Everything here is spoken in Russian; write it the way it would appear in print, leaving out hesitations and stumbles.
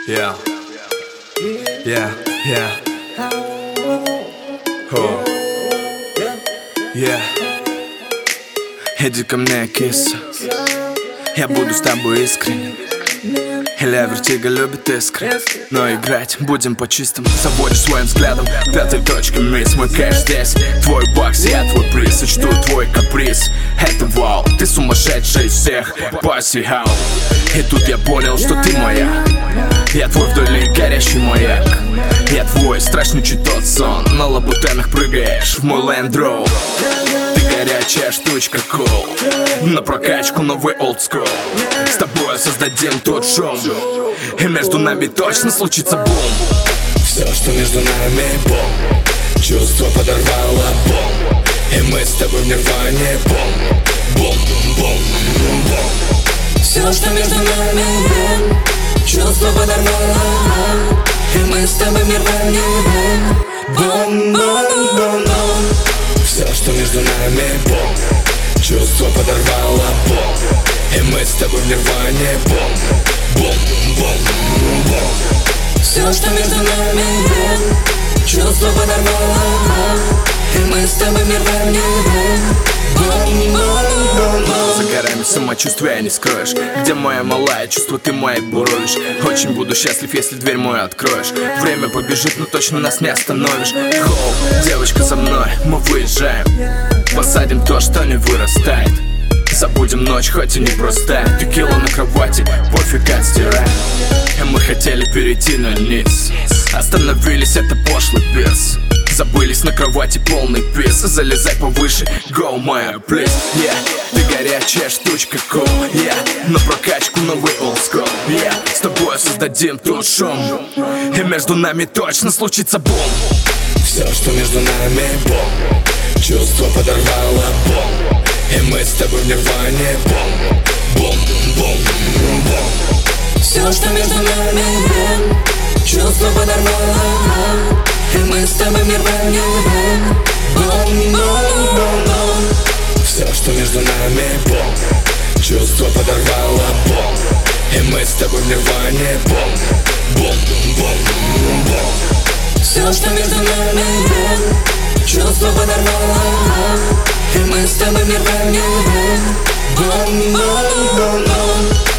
Yeah, yeah, yeah. Oh, yeah. Иди ко мне, киса. Я буду с тобой искренен. Эля Вертиго любит искры, но играть будем по-чистому. Заводишь своим взглядом пятой точкой мисс. Мой кэш здесь, твой бакс, я твой приз. Учту твой каприз, это вау. Ты сумасшедший из всех, паси хау. И тут я понял, что ты моя. Я твой вдали горящий маяк. Я твой страшнючий тот сон. На лабутенах прыгаешь в мой Land Rover. Ты горячая штучка, cool. На прокачку новый old school. С тобой создадим тот шум, и между нами точно случится бум. Все, что между нами, бум. Чувство подорвало, бум. И мы с тобой в нирване, бум. Бум, бум, бум. Все, что между нами, бум. Чувство подорвало, и мы с тобой в нирване, бум, бум, бум, бум. Все, что между нами, бум. Чувство подорвало, бум. И мы с тобой в нирване, бум. Бум, бум, бум. Все, что между нами, бум. Чувство подорвало, и мы с тобой в нирване, бум, бум, бум, бум. За горами самочувствия не скроешь. Где моя малая, чувство ты моей буровишь. Очень буду счастлив, если дверь мою откроешь. Время побежит, но точно нас не остановишь. Хоу, девочка за мной, мы выезжаем. Посадим то, что не вырастает. Забудем ночь, хоть и непростая. Текила на кровати, пофиг, отстираем. И мы хотели перейти на низ. Остановились, это пошлый пирс. Забылись на кровати, полный пис. Залезай повыше, go, моя, please. Yeah, ты горячая штучка, cool. Yeah, на прокачку новый old school. Yeah, с тобой создадим тот шум, и между нами точно случится бум. Все, что между нами, бум. Чувство подорвало, бум. И мы с тобой в нирване, бум. Бум, бум, бум. Все, что между нами, бум. Чувство подорвало, и мы с тобой в нирване, бум, бум, бум, бум. Все, что между нами, бум. Чувство подорвало, бум. И мы с тобой в нирване, бум. Бум, бум, бум. Все, что между нами, бум. Чувство подорвало, и мы с тобой в нирване, бум, бум, бум, бум.